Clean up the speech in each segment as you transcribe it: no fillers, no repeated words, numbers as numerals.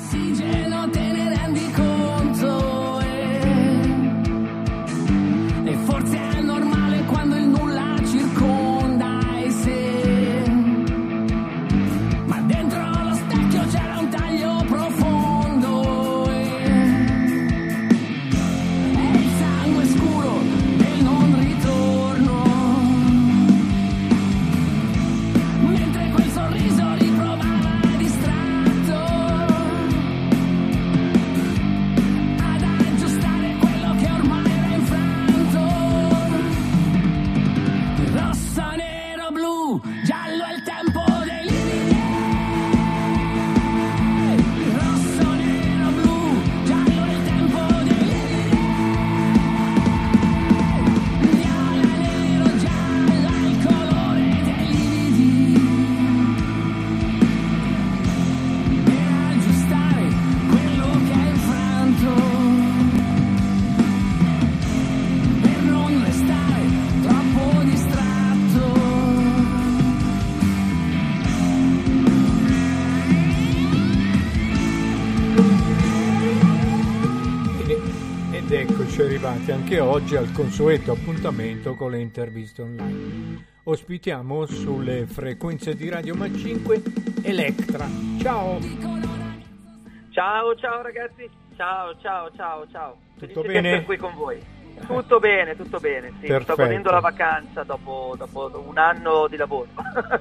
ossigeno te ne rendi conto e forse è normale quando il nulla circonda e se ma dentro lo specchio c'era un taglio profondo e il sangue scuro del non ritorno mentre quel sorriso riprovava distratto ad aggiustare quello che ormai era infranto. Rosso, nero, blu, giallo è il tempo dei lividi. Rosso, nero, blu, giallo è il tempo dei lividi. Viola, nero, giallo è il colore dei lividi. Per aggiustare quello che è infranto, per non restare troppo distratto. Ed eccoci arrivati anche oggi al consueto appuntamento con le interviste online. Ospitiamo sulle frequenze di Radio Ma 5 Electra. Ciao! Ciao ragazzi, ciao. Tutto Felice di bene? essere qui con voi. Tutto bene, sì. Perfetto. Sto godendo la vacanza dopo un anno di lavoro.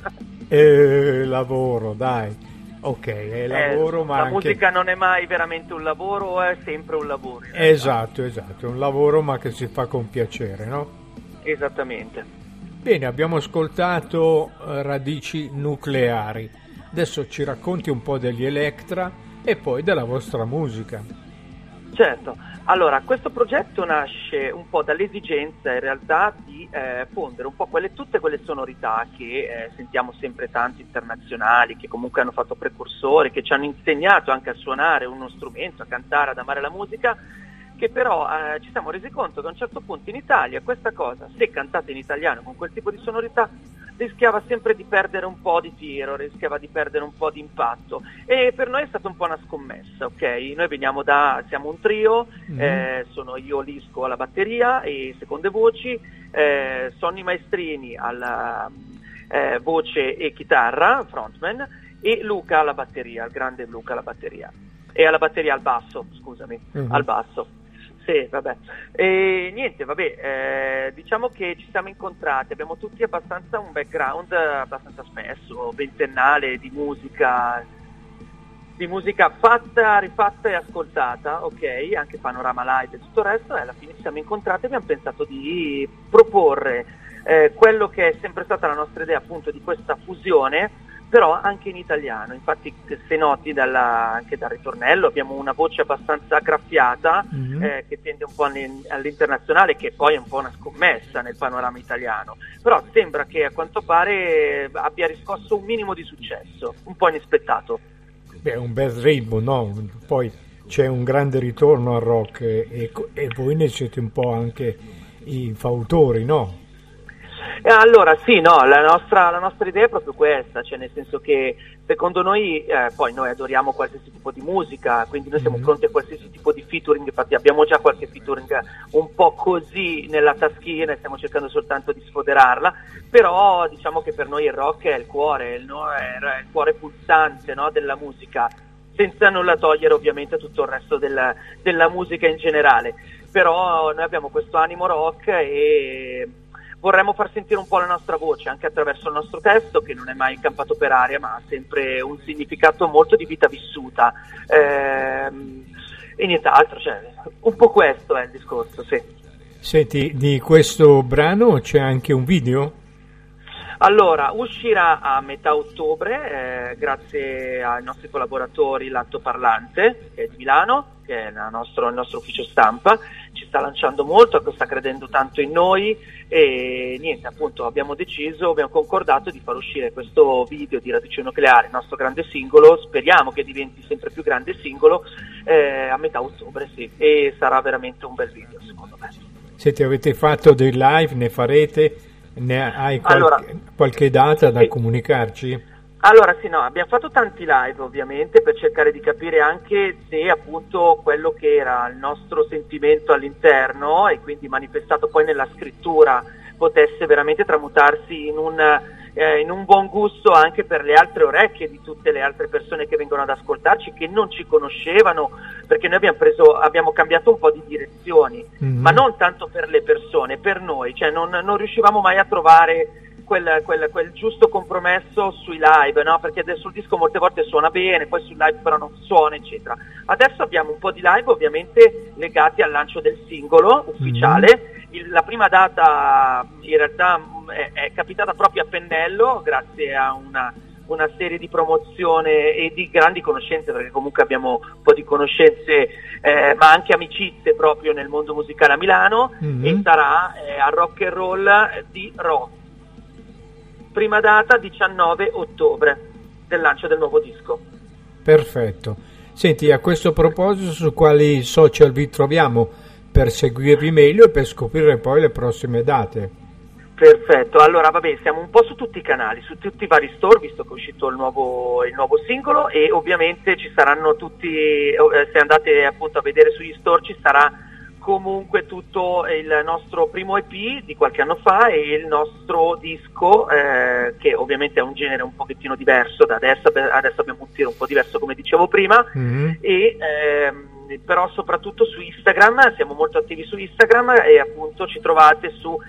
Lavoro, dai. Ok, è lavoro, ma la anche... musica non è mai veramente un lavoro, è sempre un lavoro. in realtà. Esatto, è un lavoro ma che si fa con piacere, no? Esattamente. Bene, abbiamo ascoltato Radici Nucleari. Adesso ci racconti un po' degli Electra e poi della vostra musica. Certo, allora questo progetto nasce un po' dall'esigenza in realtà di fondere un po' tutte quelle sonorità che sentiamo sempre tanto internazionali, che comunque hanno fatto precursori, che ci hanno insegnato anche a suonare uno strumento, a cantare, ad amare la musica, che però ci siamo resi conto che a un certo punto in Italia questa cosa, se cantata in italiano con quel tipo di sonorità, rischiava sempre di perdere un po' di tiro, rischiava di perdere un po' di impatto, e per noi è stata un po' una scommessa, ok? Noi siamo un trio, sono io Lisco alla batteria e seconde voci, Sonny Maestrini alla voce e chitarra, frontman, e Luca alla batteria, il grande Luca alla batteria, e alla batteria al basso, al basso. Sì, vabbè. E niente, diciamo che ci siamo incontrati, abbiamo tutti abbastanza un background abbastanza spesso, ventennale di musica fatta, rifatta e ascoltata, ok? Anche panorama live e tutto il resto, e alla fine ci siamo incontrati e abbiamo pensato di proporre quello che è sempre stata la nostra idea, appunto, di questa fusione, però anche in italiano. Infatti, se noti anche dal ritornello, abbiamo una voce abbastanza graffiata, che tende un po' all'internazionale, che poi è un po' una scommessa nel panorama italiano, però sembra che a quanto pare abbia riscosso un minimo di successo, un po' inaspettato. Beh, un bel ritmo, no? Poi c'è un grande ritorno al rock e voi ne siete un po' anche i fautori, no? Allora sì, no, la nostra idea è proprio questa, cioè nel senso che secondo noi, poi noi adoriamo qualsiasi tipo di musica, quindi noi siamo pronti a qualsiasi tipo di featuring, infatti abbiamo già qualche featuring un po' così nella taschina e stiamo cercando soltanto di sfoderarla, però diciamo che per noi il rock è il cuore, è il cuore pulsante, no, della musica, senza nulla togliere ovviamente a tutto il resto della musica in generale, però noi abbiamo questo animo rock e vorremmo far sentire un po' la nostra voce anche attraverso il nostro testo, che non è mai campato per aria, ma ha sempre un significato molto di vita vissuta, e nient'altro, cioè un po' questo è il discorso, sì. Senti, di questo brano c'è anche un video? Allora, uscirà a metà ottobre, grazie ai nostri collaboratori L'Altoparlante, che è di Milano, che è il nostro ufficio stampa, ci sta lanciando molto, sta credendo tanto in noi, e niente, appunto abbiamo concordato di far uscire questo video di Radici Nucleari, il nostro grande singolo, speriamo che diventi sempre più grande singolo, a metà ottobre, sì, e sarà veramente un bel video secondo me. Senti, avete fatto dei live, ne farete? Ne hai qualche data da comunicarci? Allora sì, no, abbiamo fatto tanti live ovviamente per cercare di capire anche se appunto quello che era il nostro sentimento all'interno e quindi manifestato poi nella scrittura potesse veramente tramutarsi in un buon gusto anche per le altre orecchie di tutte le altre persone che vengono ad ascoltarci, che non ci conoscevano, perché noi abbiamo cambiato un po' di direzioni, ma non tanto per le persone, per noi, cioè non riuscivamo mai a trovare quel giusto compromesso sui live, no? Perché sul disco molte volte suona bene, poi sul live però non suona, eccetera. Adesso abbiamo un po' di live ovviamente legati al lancio del singolo ufficiale. La prima data in realtà è capitata proprio a pennello, grazie a una serie di promozione e di grandi conoscenze, perché comunque abbiamo un po' di conoscenze ma anche amicizie proprio nel mondo musicale a Milano, e sarà a Rock and Roll di Rho. Prima data 19 ottobre del lancio del nuovo disco. Perfetto. Senti, a questo proposito, su quali social vi troviamo per seguirvi meglio e per scoprire poi le prossime date? Perfetto, allora vabbè, siamo un po' su tutti i canali, su tutti i vari store, visto che è uscito il nuovo singolo, e ovviamente ci saranno tutti, se andate appunto a vedere sugli store ci sarà comunque tutto il nostro primo EP di qualche anno fa e il nostro disco, che ovviamente è un genere un pochettino diverso da adesso abbiamo un tiro un po' diverso come dicevo prima, e però soprattutto su Instagram, siamo molto attivi su Instagram e appunto ci trovate su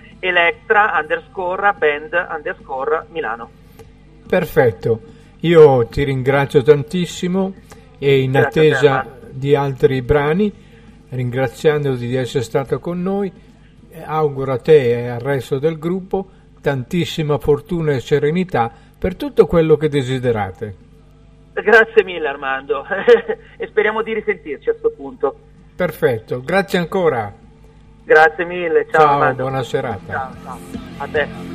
Electra_Band_Milano. Perfetto, io ti ringrazio tantissimo e in attesa di altri brani, ringraziandoti di essere stato con noi, auguro a te e al resto del gruppo tantissima fortuna e serenità per tutto quello che desiderate. Grazie mille Armando e speriamo di risentirci a sto punto. Perfetto, grazie ancora. Grazie mille, ciao Armando. Buona serata. Ciao, a te.